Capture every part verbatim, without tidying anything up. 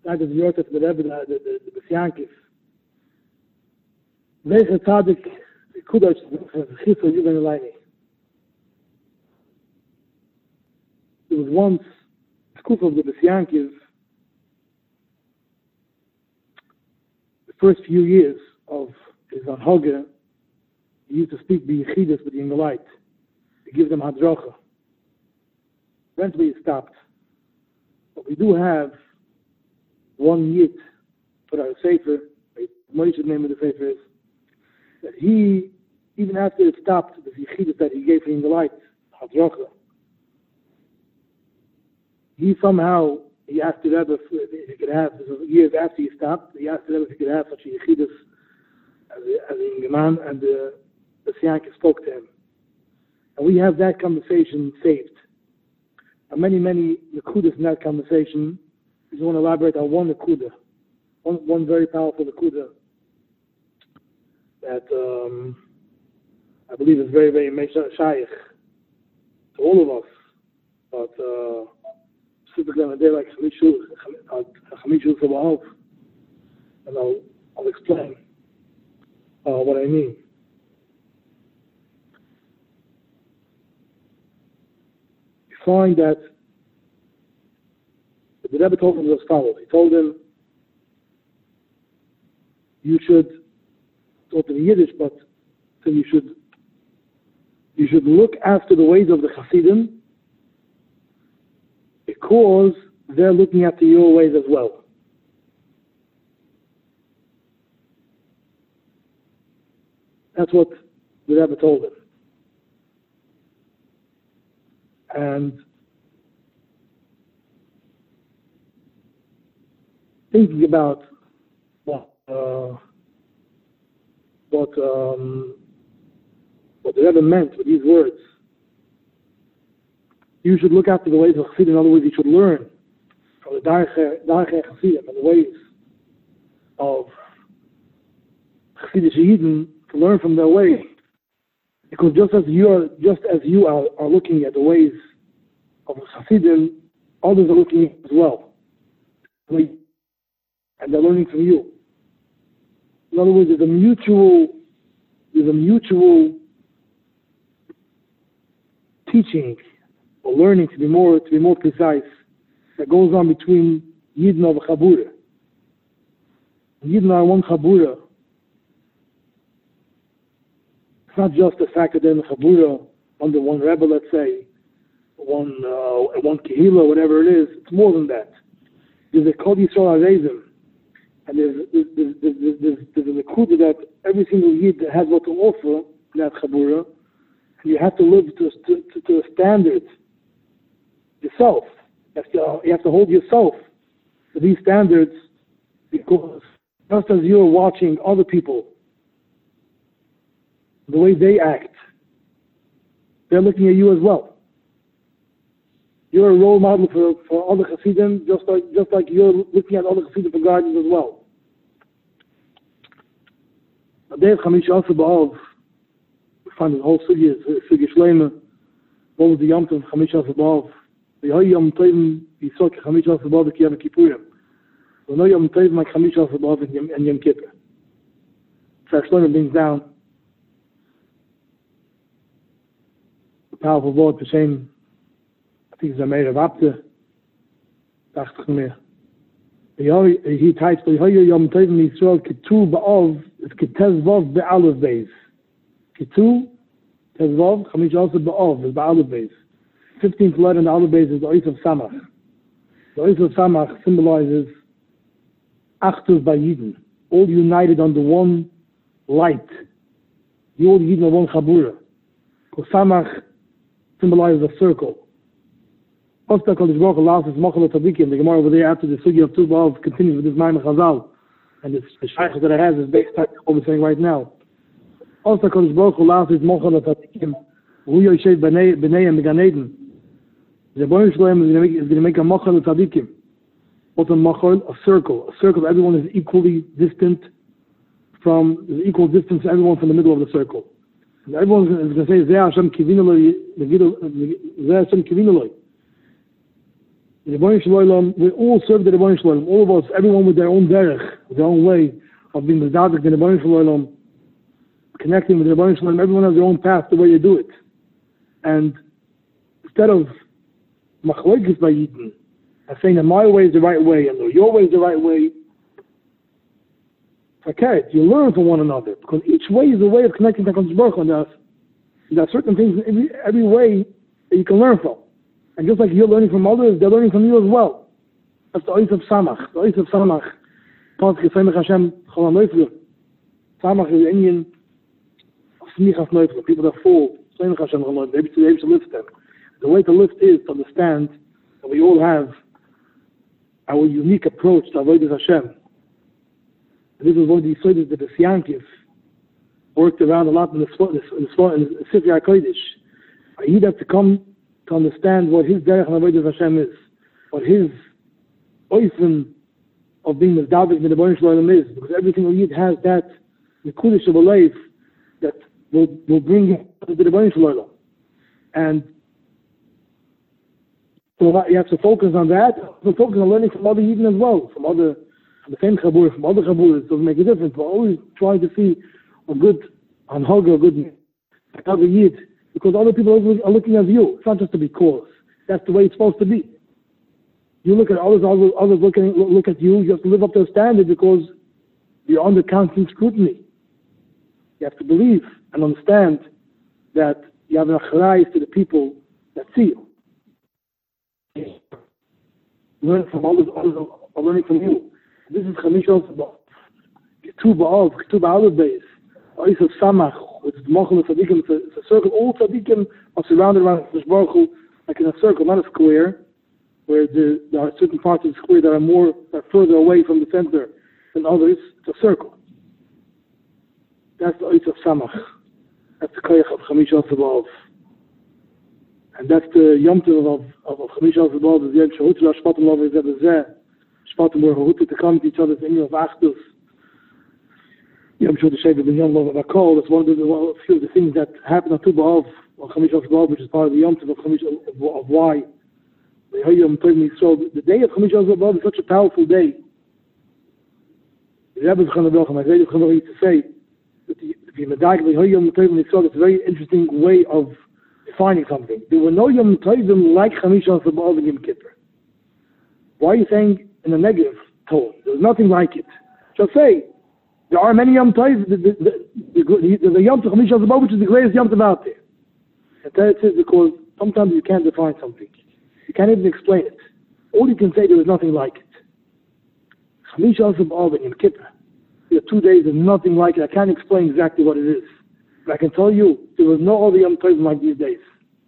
Sagt es Josef, der Rebbe, der Bessiankis. Welcher Tzadik, Kudosh, Chitzel, Yugan Elaini. There was once a school of the Bessiankis, the first few years of his Anhoge, he used to speak the Yechidus with the Ingelite, to give them Hadrocha. Eventually it stopped. But we do have one Yid for our Sefer, Moshe's name of the Sefer is, that he, even after it stopped, the Yechidus that he gave for Ingelite, Hadrocha, he somehow, he asked the Rebbe if he could have, this was years after he stopped, he asked the Rebbe if he could have such a Yechidus as a Ingeman, and the the Sianka spoke to him. And we have that conversation saved. And many, many Nakudas in that conversation. I just want to elaborate on one Nakuda, one, one very powerful Nakuda that um, I believe is very, very Shaykh to all of us. But uh, specifically on a day like Chamishul Sabahov, and I'll, I'll explain uh, what I mean. Find that the Rebbe told him as follows. He told him, you should, talk in Yiddish, but so you should, you should look after the ways of the Hasidim because they're looking after your ways as well. That's what the Rebbe told him. And thinking about what uh, what um, what the Rebbe meant with these words, you should look after the ways of Chassidim. In other words, you should learn from the Darchei Chassidim and the ways of Chassidish Yidden, to learn from their ways. Because just as you are, just as you are, are looking at the ways of Hasidim, others are looking as well, and they're learning from you. In other words, there's a mutual, there's a mutual teaching or learning, to be more, to be more precise, that goes on between Yidden of Chabura. Yidden are one Chabura. It's not just the fact that they're in the Chabura under one Rebbe, let's say, one uh, one Kehila, whatever it is. It's more than that. There's a Kol Yisrael Arezim, and there's there's there's there's, there's, there's a Nekuda that every single Yid has what to offer in that Chabura, and you have to live to to, to a standard yourself. You have to you have to hold yourself to these standards, because just as you're watching other people, the way they act, they're looking at you as well. You're a role model for, for other Hasidim, just like just like you're looking at other Hasidim for guidance as well. Day of Chamish Asar B'Av, we find the whole Sugya, Sugya Shleima, what was the Yom Tov, Chamish Asar B'Av. V'yoy Yom Tovim Yisok Chamish Asar B'Av V'Kiyam Kippurim. So no Yom Tovim like Chamish Asar B'Av and Yom Kippur. So Shleima brings down powerful word, the same, I think it's a mayor of Abte, dacht ich mir. He types, V'yoy Yom Tovim Yisrael Kitu B'Av, it's Kitezvov Be'alef Beis. Kitu, Tezvov, Chamish Asar B'Av, is Be'alef Beis. fifteenth letter in the Aleph Beis is the Ois of Samach. The Ois of Samach symbolizes Achtus by Yidden, all united under one light. The all Yidden are one Chabura. Because Samach symbolizes a circle. Osta Kodesh Baruch Hu allows us Mochel Tzadikim. The Gemara over there after the Sugya of Tu B'Av continues with this Maimon Chazal. And this, the Shaykh that it has is based on what we're saying right now. Osta Kodesh Baruch Hu allows us Mochel Tzadikim. Hu Yoshev B'nei and Began Eden. The Baruch Shalom is going to make a Mochel Tzadikim. What a Mochel? A circle. A circle. Everyone is equally distant from, there's equal distance to everyone from the middle of the circle. And everyone is going to say, Zeh Hashem Kivineloi, Zeh Hashem Kivineloi. The Rebbeinu Shalom, we all serve the Rebbeinu Shalom. All of us, everyone with their own derech, with their own way of being mezadik the Rebbeinu Shalom, connecting with the Rebbeinu Shalom. Everyone has their own path, the way you do it. And instead of machlokes by Yidden, and saying that my way is the right way and your way is the right way, okay, you learn from one another, because each way is a way of connecting to HaKadosh Baruch Hu, and there's, there are certain things in every, every way that you can learn from. And just like you're learning from others, they're learning from you as well. That's the Ois of Samach. The Ois of Samach. Pasuk Yisrael Hashem Cholam Neufler. Samach is the Indian of Smichas Neufler. People that fall. Yisrael Hashem Cholam Neufler. They have to, they have to lift them. The way to lift is to understand that we all have our unique approach to avoid Hashem. And this is one of the Yisraelis that the Siyankiv worked around a lot in the Sifri HaKodesh. He had to come to understand what his derech and avodas Hashem is, what his oifen of being mezdavik with the Rebbeinu Shalom is, because every single yid has that nekudesh of a life that will, will bring him to the Rebbeinu Shalom. And so you have to focus on that, to focus on learning from other yidden as well, from other, from the same chabur, from other chaburas. It doesn't make a difference, but always trying to see a good anhaga, a good another yid, because other people are looking at you. It's not just to be coarse. That's the way it's supposed to be. You look at others, others, others looking, look at you. You have to live up to a standard because you're under constant scrutiny. You have to believe and understand that you have an achrayus to the people that see you. Learn from others, others are learning from you. This is Chamish Osabah. Ketub Ba'av, Ketub Ba'av Beis. Ois of Samach, which is Mochel of Tzadikim. It's a circle. All Tzadikim are surrounded around the Baruch Hu, like in a circle, not a square, where the, there are certain parts of the square that are more, that are further away from the center than others. It's a circle. That's the Ois of Samach. That's the Koyach of Chamish Osabah. And that's the Yom Tov of, of, of Chamish Osabah, the Yom Shahut La Shpatim Lov Ezeh Bezeh. Shpatim were Hahutu to come to each other's in of Achdus. I'm sure the Sheikh of the Yom Lov Akol, that's one of the, one of the things that happen on Tu B'Av, on Chamish Osabah, which is part of the Yom Tov of Chamish of, of why. So the day of Chamish Osabah is such a powerful day. The Rebbe Chaim my great Chaim used to say that the Medag Yom Tovim Yisrael, it's a very interesting way of defining something. There were no Yom Tovim like Chamish Osabah and Yom Kippur. Why are you saying in a negative tone? There's nothing like it. Just say, there are many Yom Tov, the, the, the, the, the Yom Tov Chamish Osabah, which is the greatest Yom Tov out there. And that is because sometimes you can't define something. You can't even explain it. All you can say, there is nothing like it. Chamish Osabah and Yom Kippur. There are two days and nothing like it. I can't explain exactly what it is. But I can tell you, there was no other Yom Tov like these days.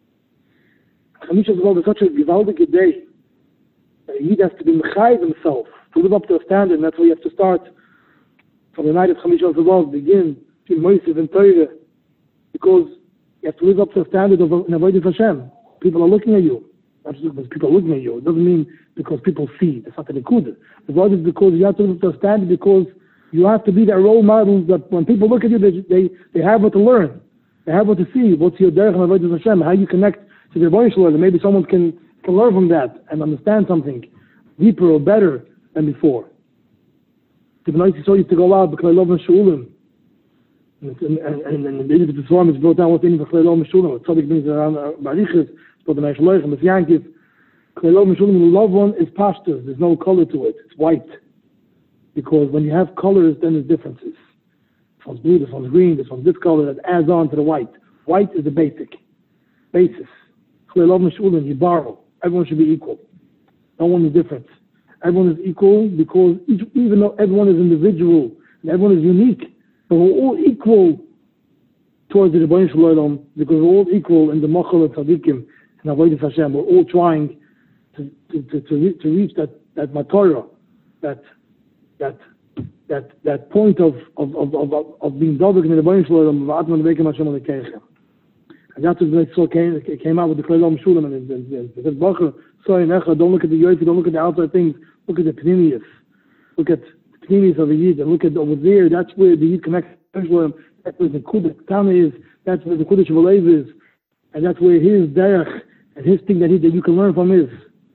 Chamish Osabah is such a gewaldige day. He has to be mechayiv himself to live up to a standard, and that's why you have to start from the night of Chamish Osabah, begin to Moisiv and Torah, because you have to live up to a standard of avodas Hashem. People are looking at you. Not just because people are looking at you. It doesn't mean because people see. That's not the nekuda. The word is because you have to live up to a standard, because you have to be that role model that when people look at you, they they, they have what to learn. They have what to see. What's your derech and avodas Hashem? How you connect to the Rebbeinu Shalom. Maybe someone can can learn from that and understand something deeper or better than before. The Bnei Yisrael used to go out because I love Meshulim. And in the Egypt Reform is brought down what's in the Chalei Meshulim. Tzadik brings around Barichas, it's called the Meishaloich, and the Yankiv. Chalei Meshulim, the loved one is pashtus. There's no color to it. It's white. Because when you have colors, then there's differences. This one's blue, this one's green, this one's this color that adds on to the white. White is the basic basis. Chalei Meshulim, you borrow. Everyone should be equal. No one is different. Everyone is equal because each, even though everyone is individual and everyone is unique, but we're all equal towards the Rebbeinu Shalom, because we're all equal in the Mochel of Tzadikim and Avodas Hashem. We're all trying to to, to, to, re- to reach that that matorah, that that that that point of of of of, of being Dovik in the Rebbeinu Shalom, of Atman Bekem Hashem Alekechem. And that's what the came, came out with the Chalei Meshulim, and it says, Bacher, sorry, Necha, don't look at the Yofi, don't look at the outside things, look at the Pnimius. Look at the Pnimius of the Yid, and look at over there, that's where the Yid connects to Hashem, that's where the Kudah Tana is, that's where the Kudah Shavalev is, and that's where his derech and his thing that, he, that you can learn from is.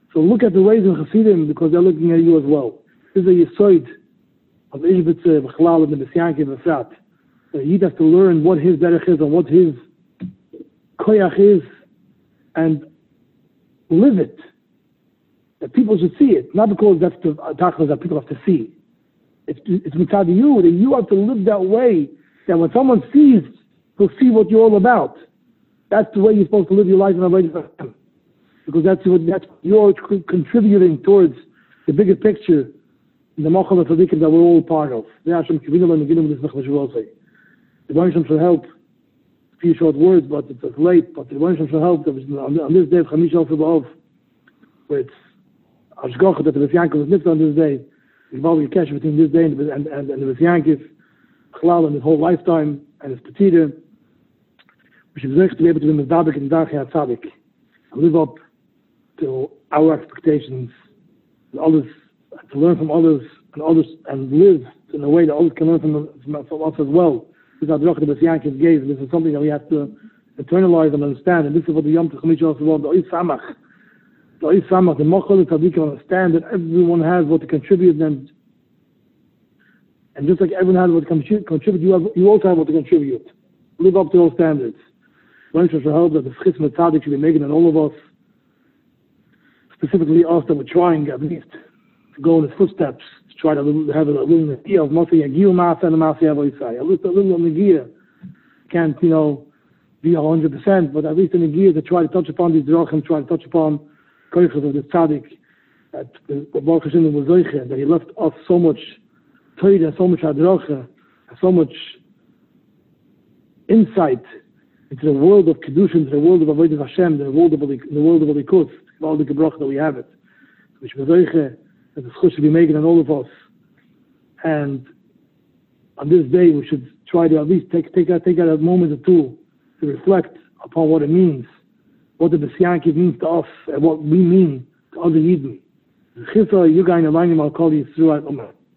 So look at the ways of Hasidim because they're looking at you as well. This is a yisoid of Ishbitze, B'chalal, and the Messianki, B'sat. So he has to learn what his derech is and what his koyach is and live it. That people should see it. Not because that's the tachlis that people have to see. It's, it's mitzad you, that you have to live that way, that when someone sees, he'll see what you're all about. That's the way you're supposed to live your life in a way for him. Because that's what that's you're contributing towards the bigger picture, the machal tzaddikim that we're all part of. The Hashem kivinu and beginning with this mechal shuvosei. The Hashem should help. A few short words, but it's, it's late. But the Hashem should help. On, on this day of Chamish Al Shabbat, where it's Ashgocha that the Messiankiv was nitzah on this day. There's probably a cash between this day and and and, and the Messiankiv, Chalal and his whole lifetime and his petita. We should be able to be mezdabek and darchei tzaddik and live up to our expectations, and others, to learn from others, and others, and live in a way that others can learn from, from, from us as well. This is how the Messiankiv gave. This is something that we have to internalize and understand. And this is what the Yom Tov Chamish also wants. The Ois Samach, the Ois Samach, the Mochel, the Tzaddikim understand that everyone has what to contribute, and and just like everyone has what to contribute, you have, you also have what to contribute. Live up to those standards. One should help that the Chizmet Tzaddik should be making in all of us. Specifically us that we're trying at least to go in his footsteps, to try to have a little idea of Moshe Yagil Masa and Masa Yavoisai. At least a little Nagia can't, you know, be a hundred percent, but at least a Nagia to try to touch upon these Drachim, try to touch upon Koichas of the Tzaddik, that the Baruch Hashem was Zoiche, that he left us so much Torah and so much Hadracha, and so much insight into the world of Kedushin, into the world of Avodah Hashem, the world of the world of Alikus. All the gebrach that we have it, which that the schus should be making on all of us, and on this day we should try to at least take take out take out a moment or two to reflect upon what it means, what the Messiankiv means to us, and what we mean to other Yidden. Chisa Yugain Alayim Al Kol Yisrael Ummah.